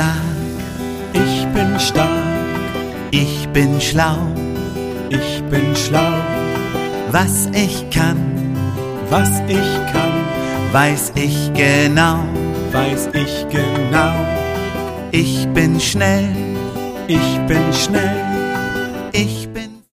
stark, ich bin stark, ich bin schlau. ich bin schlau. Was ich kann, Was ich kann, weiß ich genau. weiß ich genau. Ich bin schnell, Ich bin schnell,